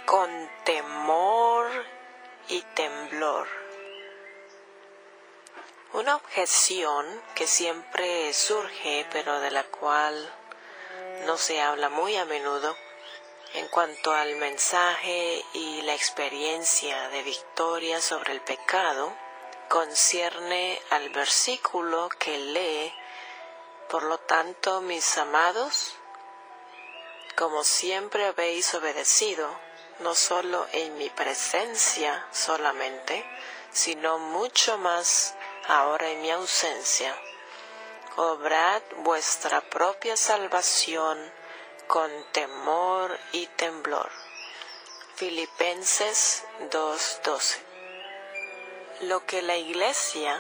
con temor y temblor. Una objeción que siempre surge, pero de la cual no se habla muy a menudo, en cuanto al mensaje y la experiencia de victoria sobre el pecado, concierne al versículo que lee: por lo tanto, mis amados, como siempre habéis obedecido, no solo en mi presencia solamente, sino mucho más ahora en mi ausencia, obrad vuestra propia salvación con temor y temblor. Filipenses 2:12. Lo que la Iglesia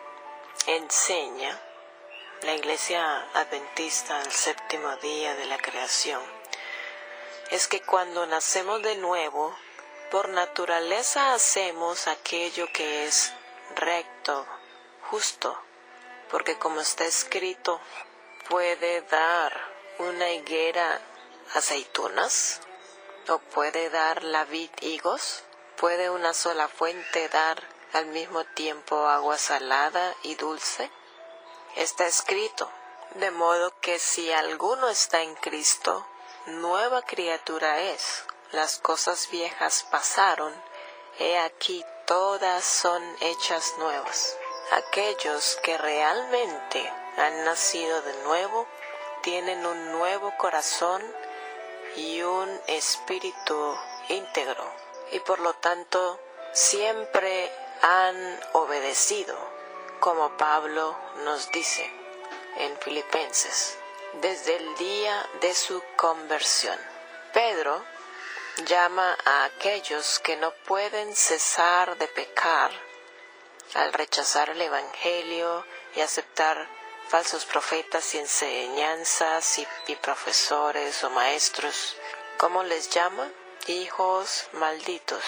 enseña, la Iglesia Adventista del séptimo día de la creación, es que cuando nacemos de nuevo, por naturaleza hacemos aquello que es recto, justo, porque como está escrito, ¿puede dar una higuera aceitunas? ¿O puede dar la vid higos? ¿Puede una sola fuente dar al mismo tiempo agua salada y dulce? Está escrito, de modo que si alguno está en Cristo, nueva criatura es. Las cosas viejas pasaron, he aquí todas son hechas nuevas. Aquellos que realmente han nacido de nuevo tienen un nuevo corazón y un espíritu íntegro, y por lo tanto siempre han obedecido, como Pablo nos dice en Filipenses, desde el día de su conversión. Pedro llama a aquellos que no pueden cesar de pecar al rechazar el Evangelio y aceptar falsos profetas y enseñanzas y profesores o maestros. ¿Cómo les llama? Hijos malditos.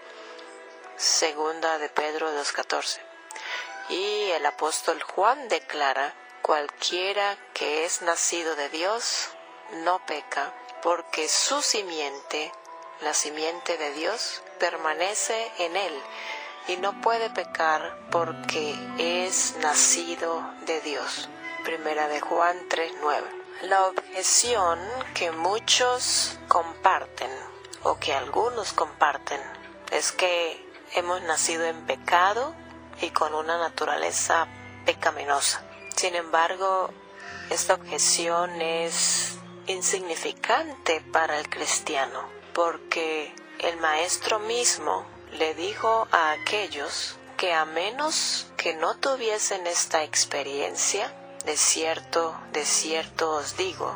Segunda de Pedro 2:14. Y el apóstol Juan declara: cualquiera que es nacido de Dios no peca, porque su simiente, la simiente de Dios, permanece en él y no puede pecar porque es nacido de Dios. Primera de Juan 3:9. La objeción que muchos comparten, o que algunos comparten, es que hemos nacido en pecado y con una naturaleza pecaminosa. Sin embargo, esta objeción es insignificante para el cristiano, porque el Maestro mismo le dijo a aquellos que a menos que no tuviesen esta experiencia, de cierto os digo,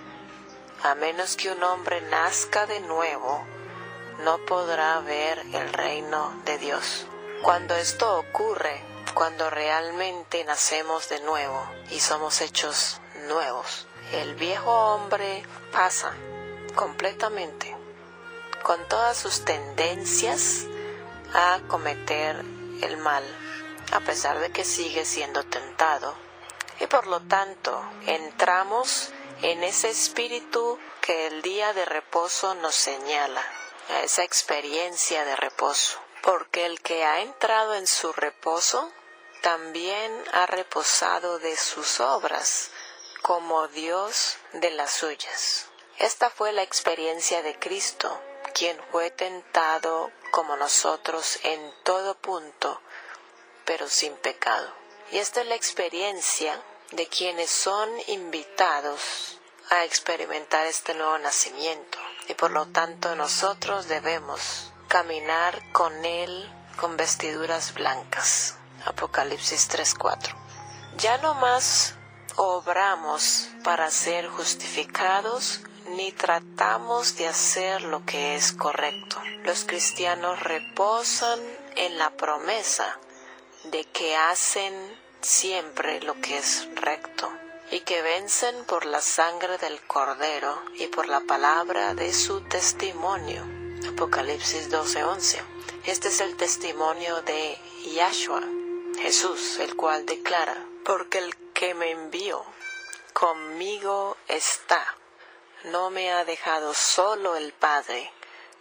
a menos que un hombre nazca de nuevo, no podrá ver el reino de Dios. Cuando esto ocurre, cuando realmente nacemos de nuevo y somos hechos nuevos, el viejo hombre pasa completamente, con todas sus tendencias a cometer el mal, a pesar de que sigue siendo tentado, y por lo tanto entramos en ese espíritu que el día de reposo nos señala, a esa experiencia de reposo, porque el que ha entrado en su reposo también ha reposado de sus obras, como Dios de las suyas. Esta fue la experiencia de Cristo, quien fue tentado como nosotros en todo punto, pero sin pecado. Y esta es la experiencia de quienes son invitados a experimentar este nuevo nacimiento. Y por lo tanto nosotros debemos caminar con Él con vestiduras blancas. Apocalipsis 3:4. Ya no más obramos para ser justificados, ni tratamos de hacer lo que es correcto. Los cristianos reposan en la promesa de que hacen siempre lo que es recto y que vencen por la sangre del Cordero y por la palabra de su testimonio. Apocalipsis 12:11. Este es el testimonio de Yahshua, Jesús, el cual declara: porque el que me envió conmigo está. No me ha dejado solo el Padre,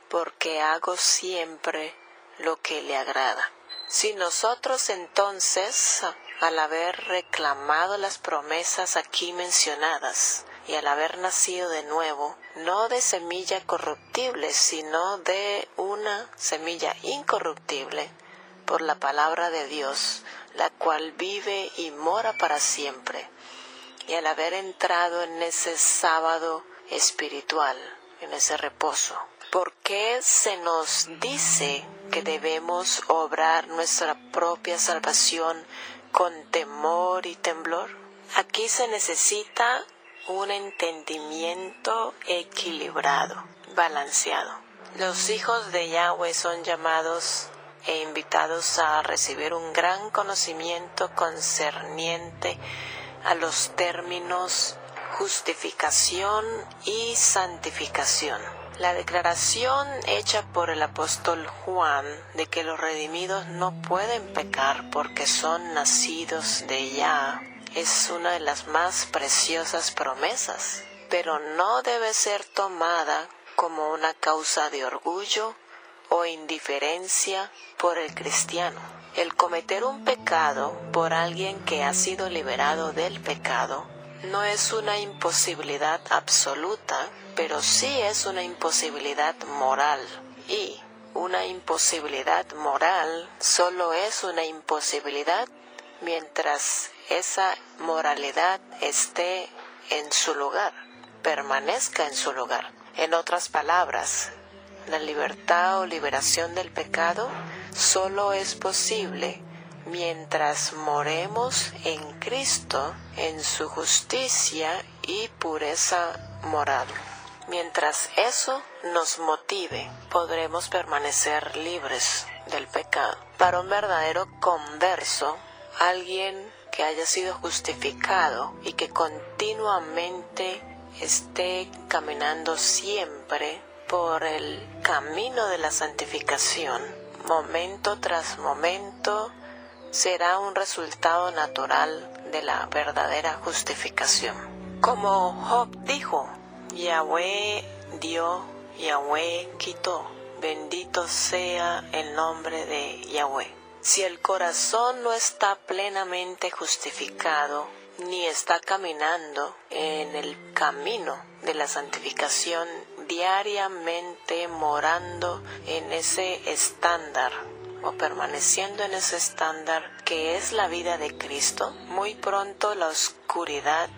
porque hago siempre lo que le agrada. Si nosotros entonces, al haber reclamado las promesas aquí mencionadas, y al haber nacido de nuevo, no de semilla corruptible, sino de una semilla incorruptible, por la palabra de Dios, la cual vive y mora para siempre, y al haber entrado en ese sábado espiritual, en ese reposo, ¿por qué se nos dice que debemos obrar nuestra propia salvación con temor y temblor? Aquí se necesita un entendimiento equilibrado, balanceado. Los hijos de Yahweh son llamados e invitados a recibir un gran conocimiento concerniente a los términos justificación y santificación. La declaración hecha por el apóstol Juan de que los redimidos no pueden pecar porque son nacidos de Yah es una de las más preciosas promesas, pero no debe ser tomada como una causa de orgullo o indiferencia por el cristiano. El cometer un pecado por alguien que ha sido liberado del pecado no es una imposibilidad absoluta, pero sí es una imposibilidad moral. Y una imposibilidad moral solo es una imposibilidad mientras esa moralidad esté en su lugar, permanezca en su lugar. En otras palabras, la libertad o liberación del pecado solo es posible mientras moremos en Cristo, en su justicia y pureza moral. Mientras eso nos motive, podremos permanecer libres del pecado. Para un verdadero converso, alguien que haya sido justificado y que continuamente esté caminando siempre por el camino de la santificación, momento tras momento, será un resultado natural de la verdadera justificación. Como Job dijo, Yahweh dio, Yahweh quitó, bendito sea el nombre de Yahweh. Si el corazón no está plenamente justificado, ni está caminando en el camino de la santificación, diariamente morando en ese estándar o permaneciendo en ese estándar que es la vida de Cristo, muy pronto la oscuridad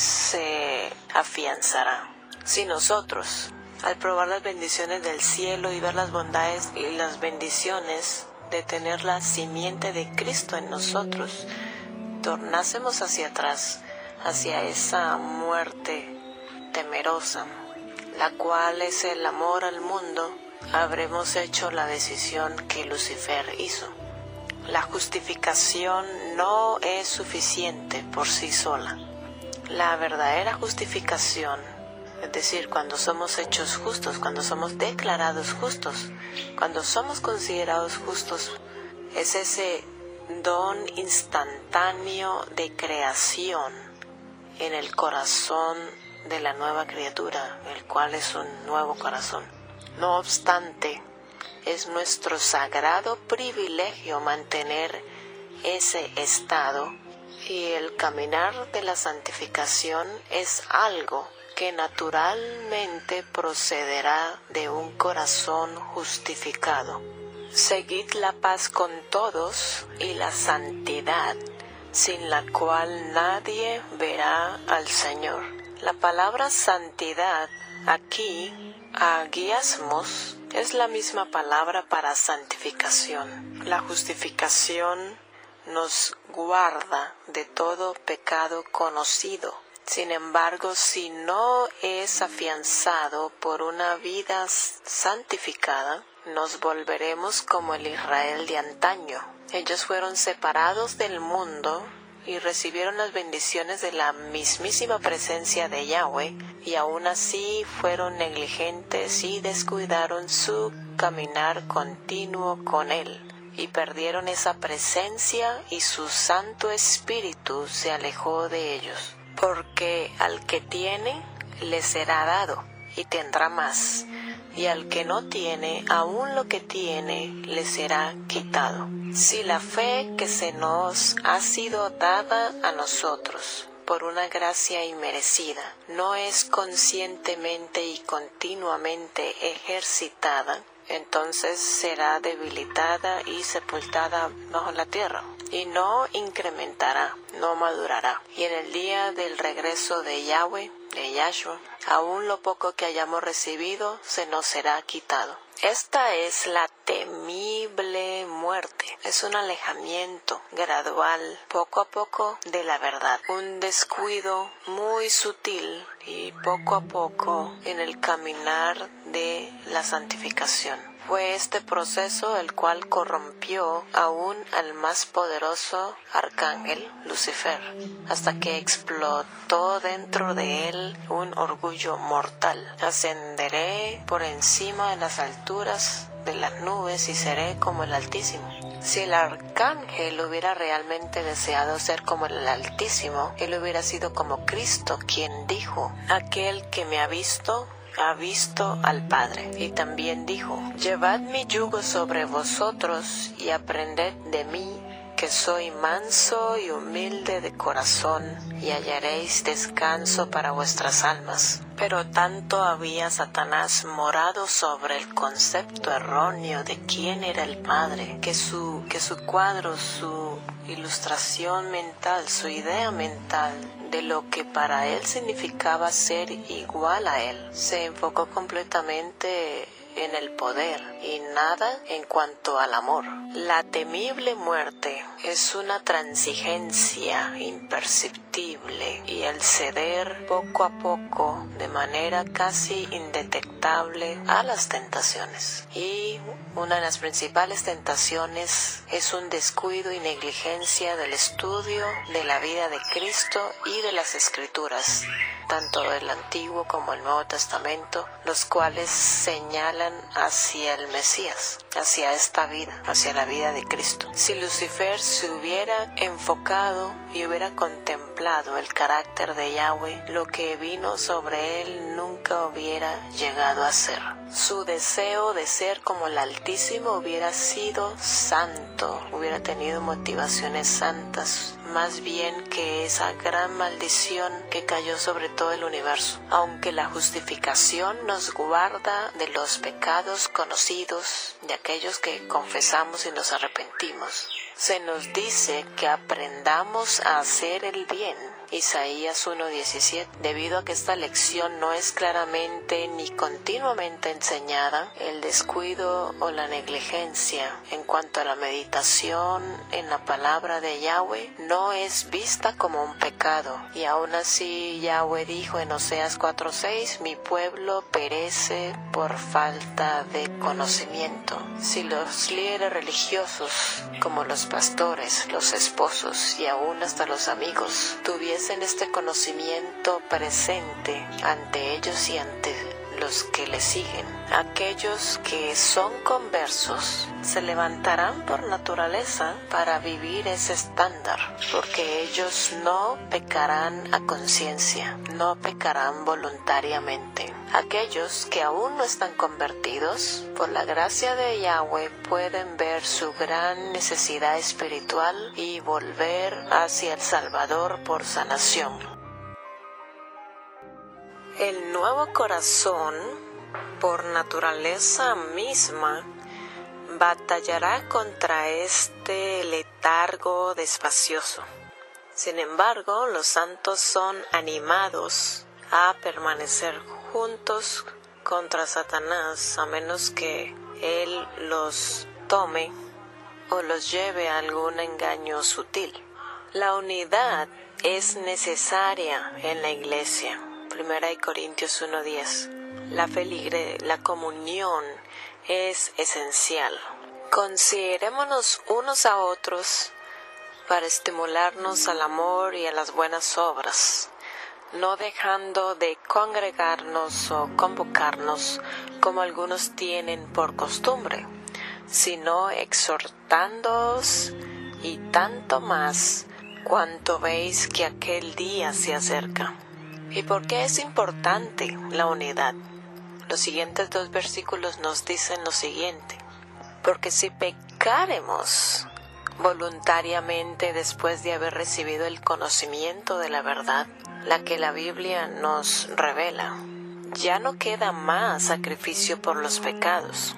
se afianzará. Si nosotros, al probar las bendiciones del cielo y ver las bondades y las bendiciones de tener la simiente de Cristo en nosotros, tornásemos hacia atrás, hacia esa muerte temerosa, la cual es el amor al mundo, habremos hecho la decisión que Lucifer hizo. La justificación no es suficiente por sí sola. La verdadera justificación, es decir, cuando somos hechos justos, cuando somos declarados justos, cuando somos considerados justos, es ese don instantáneo de creación en el corazón de la nueva criatura, el cual es un nuevo corazón. No obstante, es nuestro sagrado privilegio mantener ese estado, y el caminar de la santificación es algo que naturalmente procederá de un corazón justificado. Seguid la paz con todos y la santidad, sin la cual nadie verá al Señor. La palabra santidad aquí, agiasmos, es la misma palabra para santificación. La justificación nos guarda de todo pecado conocido. Sin embargo, si no es afianzado por una vida santificada, nos volveremos como el Israel de antaño. Ellos fueron separados del mundo y recibieron las bendiciones de la mismísima presencia de Yahweh, y aún así fueron negligentes y descuidaron su caminar continuo con Él, y perdieron esa presencia, y su Santo Espíritu se alejó de ellos. Porque al que tiene, le será dado, y tendrá más. y al que no tiene, aún lo que tiene le será quitado. Si la fe que se nos ha sido dada a nosotros por una gracia inmerecida no es conscientemente y continuamente ejercitada, entonces será debilitada y sepultada bajo la tierra, y no incrementará, no madurará. Y en el día del regreso de Yahweh, de Yahshua, aún lo poco que hayamos recibido se nos será quitado. Esta es la temible muerte. Es un alejamiento gradual, poco a poco, de la verdad. Un descuido muy sutil y poco a poco en el caminar de la santificación. Fue este proceso el cual corrompió aún al más poderoso arcángel, Lucifer, hasta que explotó dentro de él un orgullo mortal. Ascenderé por encima de las alturas de las nubes y seré como el Altísimo. Si el arcángel hubiera realmente deseado ser como el Altísimo, él hubiera sido como Cristo, quien dijo: aquel que me ha visto al Padre. Y también dijo: llevad mi yugo sobre vosotros y aprended de mí, que soy manso y humilde de corazón, y hallaréis descanso para vuestras almas. Pero tanto había Satanás morado sobre el concepto erróneo de quién era el Padre, que su cuadro, su ilustración mental, su idea mental de lo que para él significaba ser igual a él, se enfocó completamente en el poder y nada en cuanto al amor. La temible muerte es una transigencia imperceptible y el ceder poco a poco, de manera casi indetectable, a las tentaciones. Y una de las principales tentaciones es un descuido y negligencia del estudio de la vida de Cristo y de las Escrituras, tanto del Antiguo como el Nuevo Testamento, los cuales señalan hacia el Mesías, hacia esta vida, hacia la vida de Cristo. Si Lucifer se hubiera enfocado y hubiera contemplado el carácter de Yahweh, lo que vino sobre él nunca hubiera llegado a ser. Su deseo de ser como el Altísimo hubiera sido santo, hubiera tenido motivaciones santas, más bien que esa gran maldición que cayó sobre todo el universo. Aunque la justificación nos guarda de los pecados conocidos, de aquellos que confesamos y nos arrepentimos, se nos dice que aprendamos a hacer el bien. Isaías 1:17. Debido a que esta lección no es claramente ni continuamente enseñada, el descuido o la negligencia en cuanto a la meditación en la palabra de Yahweh no es vista como un pecado. Y aún así Yahweh dijo en Oseas 4:6: mi pueblo perece por falta de conocimiento. Si los líderes religiosos, como los pastores, los esposos y aún hasta los amigos, tuviesen este conocimiento presente ante ellos y ante los que le siguen, aquellos que son conversos se levantarán por naturaleza para vivir ese estándar, porque ellos no pecarán a conciencia, no pecarán voluntariamente. Aquellos que aún no están convertidos, por la gracia de Yahweh, pueden ver su gran necesidad espiritual y volver hacia el Salvador por sanación. El nuevo corazón, por naturaleza misma, batallará contra este letargo despacioso. Sin embargo, los santos son animados a permanecer juntos contra Satanás, a menos que él los tome o los lleve a algún engaño sutil. La unidad es necesaria en la iglesia. 1 Corintios 1:10. La comunión es esencial. Considerémonos unos a otros para estimularnos al amor y a las buenas obras, no dejando de congregarnos o convocarnos como algunos tienen por costumbre, sino exhortándoos, y tanto más cuanto veis que aquel día se acerca. ¿Y por qué es importante la unidad? Los siguientes 2 versículos nos dicen lo siguiente: porque si pecaremos voluntariamente después de haber recibido el conocimiento de la verdad, la que la Biblia nos revela, ya no queda más sacrificio por los pecados,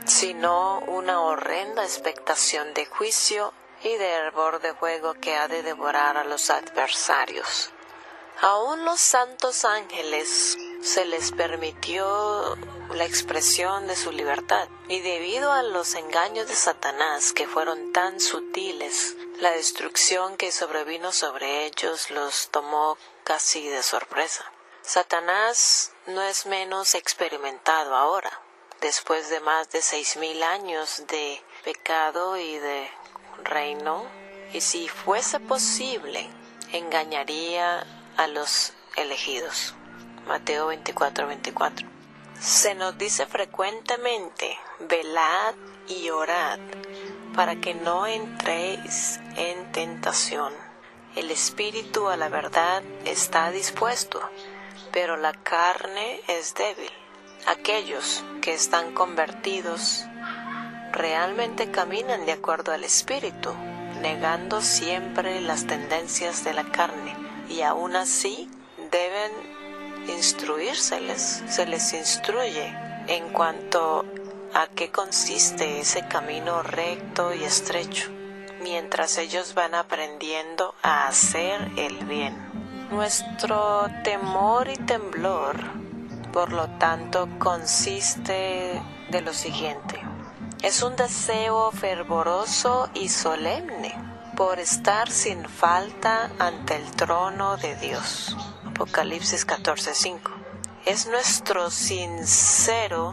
sino una horrenda expectación de juicio y de hervor de fuego que ha de devorar a los adversarios. Aún los santos ángeles se les permitió la expresión de su libertad, y debido a los engaños de Satanás, que fueron tan sutiles, la destrucción que sobrevino sobre ellos los tomó casi de sorpresa. Satanás no es menos experimentado ahora, después de más de 6,000 años de pecado y de reino, y si fuese posible, engañaría a los elegidos. Mateo 24:24. Se nos dice frecuentemente: velad y orad para que no entréis en tentación. El espíritu a la verdad está dispuesto, pero la carne es débil. Aquellos que están convertidos realmente caminan de acuerdo al espíritu, negando siempre las tendencias de la carne, y aún así deben instruírseles, se les instruye en cuanto a qué consiste ese camino recto y estrecho, mientras ellos van aprendiendo a hacer el bien. Nuestro temor y temblor, por lo tanto, consiste de lo siguiente: es un deseo fervoroso y solemne por estar sin falta ante el trono de Dios. Apocalipsis 14:5. Es nuestro sincero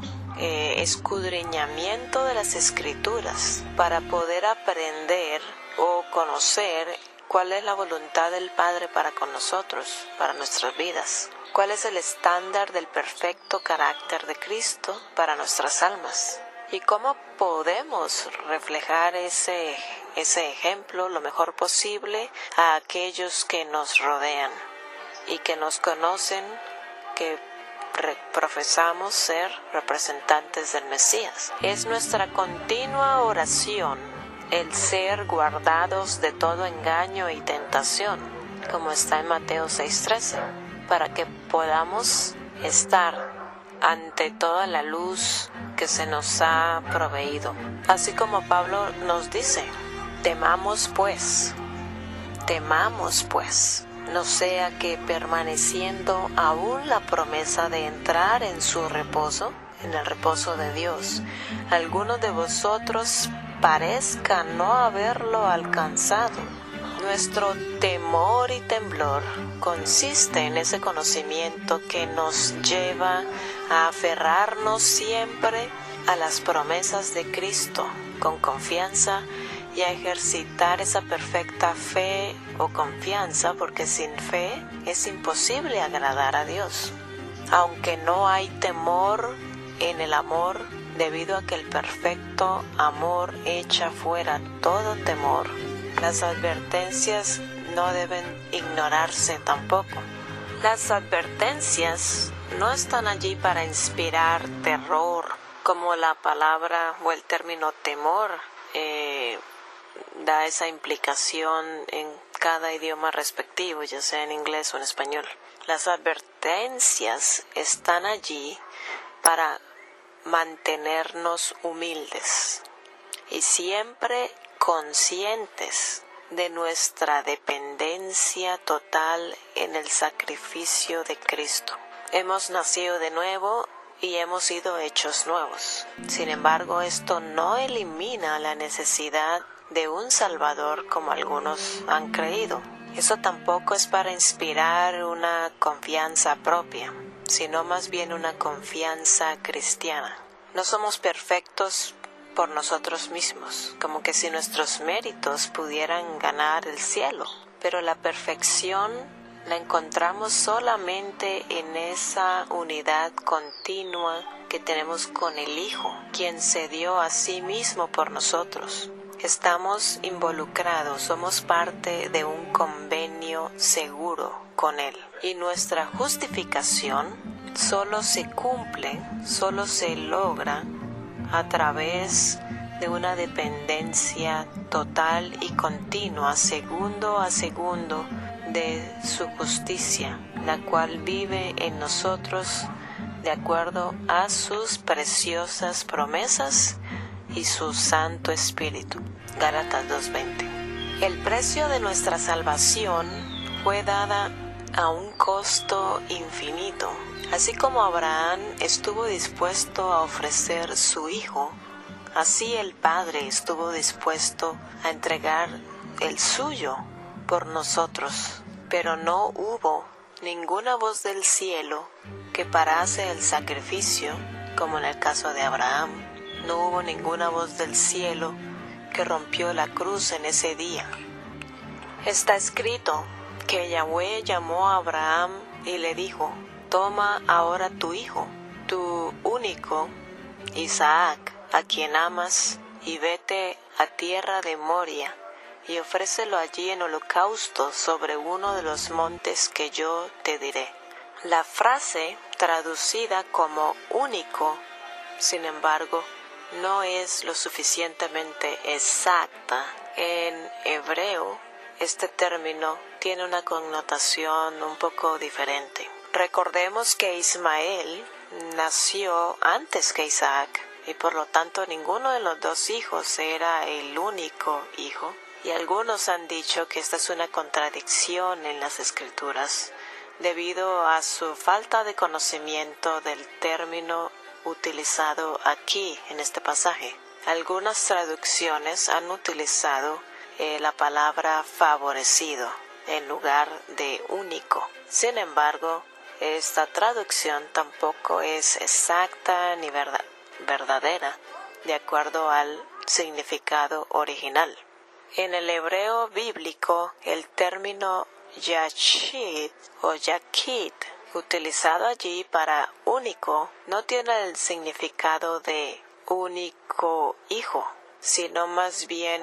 escudriñamiento de las Escrituras para poder aprender o conocer cuál es la voluntad del Padre para con nosotros, para nuestras vidas. Cuál es el estándar del perfecto carácter de Cristo para nuestras almas. Y cómo podemos reflejar ese ejemplo lo mejor posible a aquellos que nos rodean y que nos conocen, que profesamos ser representantes del Mesías. Es nuestra continua oración el ser guardados de todo engaño y tentación, como está en Mateo 6:13, para que podamos estar ante toda la luz que se nos ha proveído. Así como Pablo nos dice: temamos pues, no sea que permaneciendo aún la promesa de entrar en su reposo, en el reposo de Dios, alguno de vosotros parezca no haberlo alcanzado. Nuestro temor y temblor consiste en ese conocimiento que nos lleva a aferrarnos siempre a las promesas de Cristo con confianza y a ejercitar esa perfecta fe o confianza, porque sin fe es imposible agradar a Dios. Aunque no hay temor en el amor, debido a que el perfecto amor echa fuera todo temor. Las advertencias no deben ignorarse tampoco. Las advertencias no están allí para inspirar terror, como la palabra o el término temor da esa implicación en cada idioma respectivo, ya sea en inglés o en español. Las advertencias están allí para mantenernos humildes y siempre conscientes de nuestra dependencia total en el sacrificio de Cristo. Hemos nacido de nuevo y hemos sido hechos nuevos. Sin embargo, esto no elimina la necesidad de un Salvador como algunos han creído. Eso tampoco es para inspirar una confianza propia, sino más bien una confianza cristiana. No somos perfectos por nosotros mismos, como que si nuestros méritos pudieran ganar el cielo, pero la perfección la encontramos solamente en esa unidad continua que tenemos con el Hijo, quien se dio a sí mismo por nosotros. Estamos involucrados, somos parte de un convenio seguro con Él. Y nuestra justificación solo se cumple, solo se logra a través de una dependencia total y continua, segundo a segundo, de su justicia, la cual vive en nosotros de acuerdo a sus preciosas promesas y su Santo Espíritu. Gálatas 2:20. El precio de nuestra salvación fue dada a un costo infinito. Así como Abraham estuvo dispuesto a ofrecer su hijo, así el Padre estuvo dispuesto a entregar el suyo por nosotros. Pero no hubo ninguna voz del cielo que parase el sacrificio, como en el caso de Abraham. No hubo ninguna voz del cielo que rompió la cruz en ese día. Está escrito que Yahweh llamó a Abraham y le dijo: toma ahora tu hijo, tu único, Isaac, a quien amas, y vete a tierra de Moria, y ofrécelo allí en holocausto sobre uno de los montes que yo te diré. La frase traducida como único, sin embargo, no es lo suficientemente exacta. En hebreo, este término tiene una connotación un poco diferente. Recordemos que Ismael nació antes que Isaac, y por lo tanto ninguno de los dos hijos era el único hijo. Y algunos han dicho que esta es una contradicción en las Escrituras, debido a su falta de conocimiento del término utilizado aquí en este pasaje. Algunas traducciones han utilizado la palabra favorecido en lugar de único. Sin embargo, esta traducción tampoco es exacta ni verdadera, de acuerdo al significado original. En el hebreo bíblico, el término yachid o yakid, utilizado allí para único, no tiene el significado de único hijo, sino más bien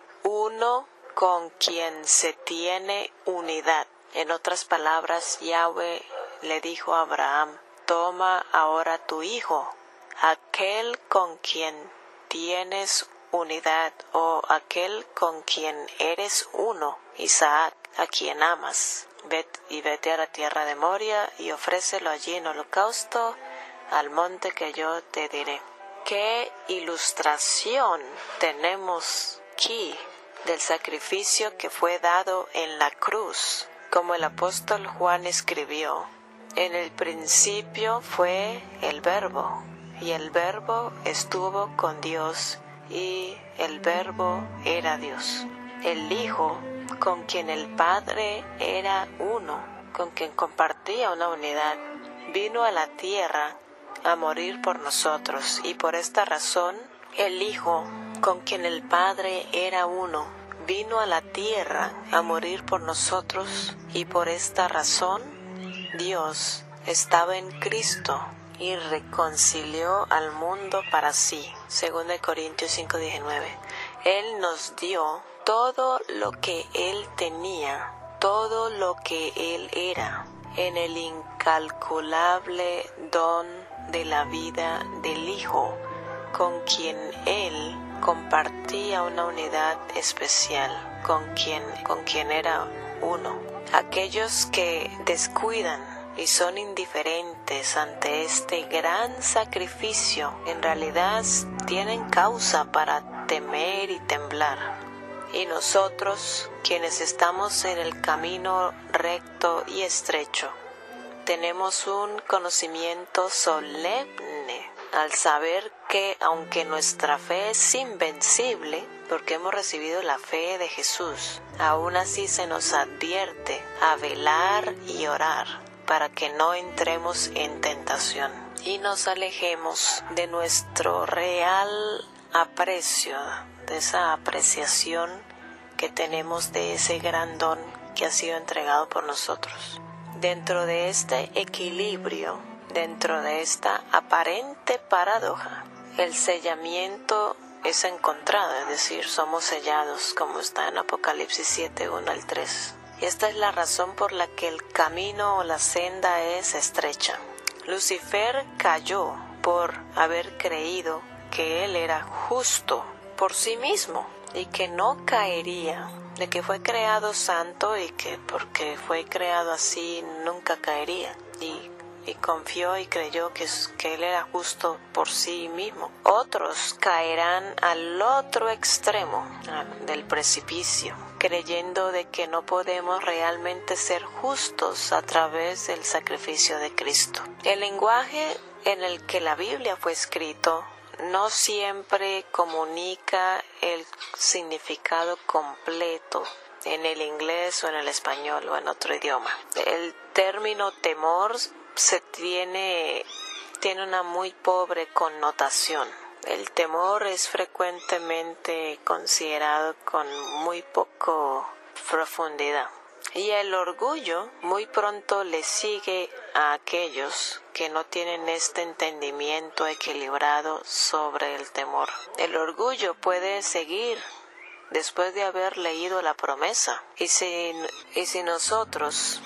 uno con quien se tiene unidad. En otras palabras, Yahweh le dijo a Abraham: toma ahora tu hijo, aquel con quien tienes unidad, o aquel con quien eres uno, Isaac, a quien amas. Vete a la tierra de Moria y ofrécelo allí en holocausto al monte que yo te diré. ¿Qué ilustración tenemos aquí del sacrificio que fue dado en la cruz? Como el apóstol Juan escribió: en el principio fue el Verbo, y el Verbo estuvo con Dios, y el Verbo era Dios. El Hijo, con quien el Padre era uno, con quien compartía una unidad, vino a la tierra a morir por nosotros, y por esta razón, el Hijo, con quien el Padre era uno, vino a la tierra a morir por nosotros, y por esta razón, Dios estaba en Cristo y reconcilió al mundo para sí. 2 Corintios 5:19. Él nos dio todo lo que Él tenía, todo lo que Él era, en el incalculable don de la vida del Hijo, con quien Él compartía una unidad especial, con quien era uno. Aquellos que descuidan y son indiferentes ante este gran sacrificio, en realidad tienen causa para temer y temblar. Y nosotros, quienes estamos en el camino recto y estrecho, tenemos un conocimiento solemne al saber que, aunque nuestra fe es invencible, porque hemos recibido la fe de Jesús, aún así se nos advierte a velar y orar para que no entremos en tentación y nos alejemos de nuestro real aprecio, de esa apreciación que tenemos de ese gran don que ha sido entregado por nosotros. Dentro de este equilibrio, dentro de esta aparente paradoja, el sellamiento es encontrado, es decir, somos sellados, como está en Apocalipsis 7, 1 al 3. Y esta es la razón por la que el camino o la senda es estrecha. Lucifer cayó por haber creído que él era justo por sí mismo y que no caería, de que fue creado santo y que porque fue creado así nunca caería, y confió y creyó que él era justo por sí mismo. Otros caerán al otro extremo del precipicio, creyendo de que no podemos realmente ser justos a través del sacrificio de Cristo. El lenguaje en el que la Biblia fue escrito no siempre comunica el significado completo en el inglés o en el español o en otro idioma. El término temor tiene una muy pobre connotación. El temor es frecuentemente considerado con muy poco profundidad. Y el orgullo muy pronto le sigue a aquellos que no tienen este entendimiento equilibrado sobre el temor. El orgullo puede seguir después de haber leído la promesa. Y si nosotros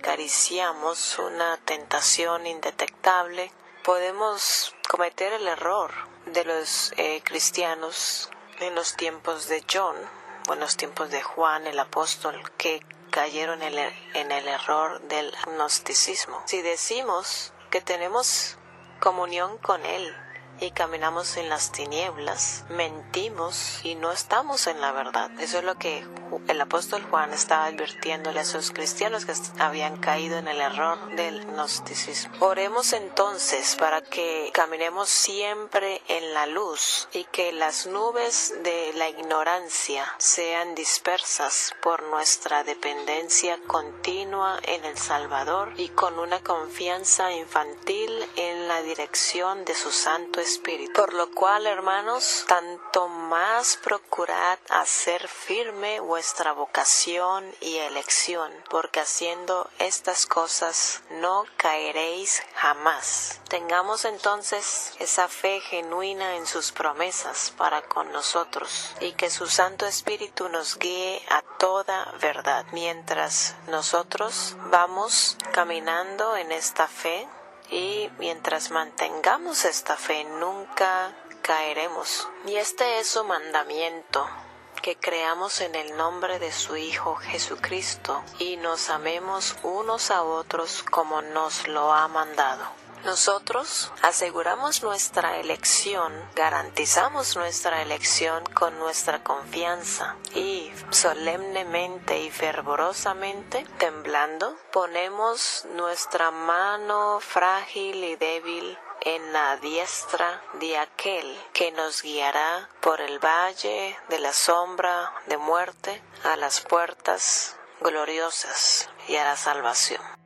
acariciamos una tentación indetectable, podemos cometer el error de los cristianos en los tiempos de John, o en los tiempos de Juan el apóstol, que cayeron en el error del gnosticismo. Si decimos que tenemos comunión con Él y caminamos en las tinieblas, mentimos y no estamos en la verdad. Eso es lo que el apóstol Juan estaba advirtiéndole a esos cristianos que habían caído en el error del gnosticismo. Oremos entonces para que caminemos siempre en la luz y que las nubes de la ignorancia sean dispersas por nuestra dependencia continua en el Salvador y con una confianza infantil en la dirección de su Santo Espíritu. Por lo cual, hermanos, tanto más procurad hacer firme vuestra vocación y elección, porque haciendo estas cosas no caeréis jamás. Tengamos entonces esa fe genuina en sus promesas para con nosotros, y que su Santo Espíritu nos guíe a toda verdad, mientras nosotros vamos caminando en esta fe. Y mientras mantengamos esta fe, nunca caeremos. Y este es su mandamiento, que creamos en el nombre de su Hijo Jesucristo y nos amemos unos a otros como nos lo ha mandado. Nosotros aseguramos nuestra elección, garantizamos nuestra elección con nuestra confianza y solemnemente y fervorosamente, temblando, ponemos nuestra mano frágil y débil en la diestra de aquel que nos guiará por el valle de la sombra de muerte a las puertas gloriosas y a la salvación.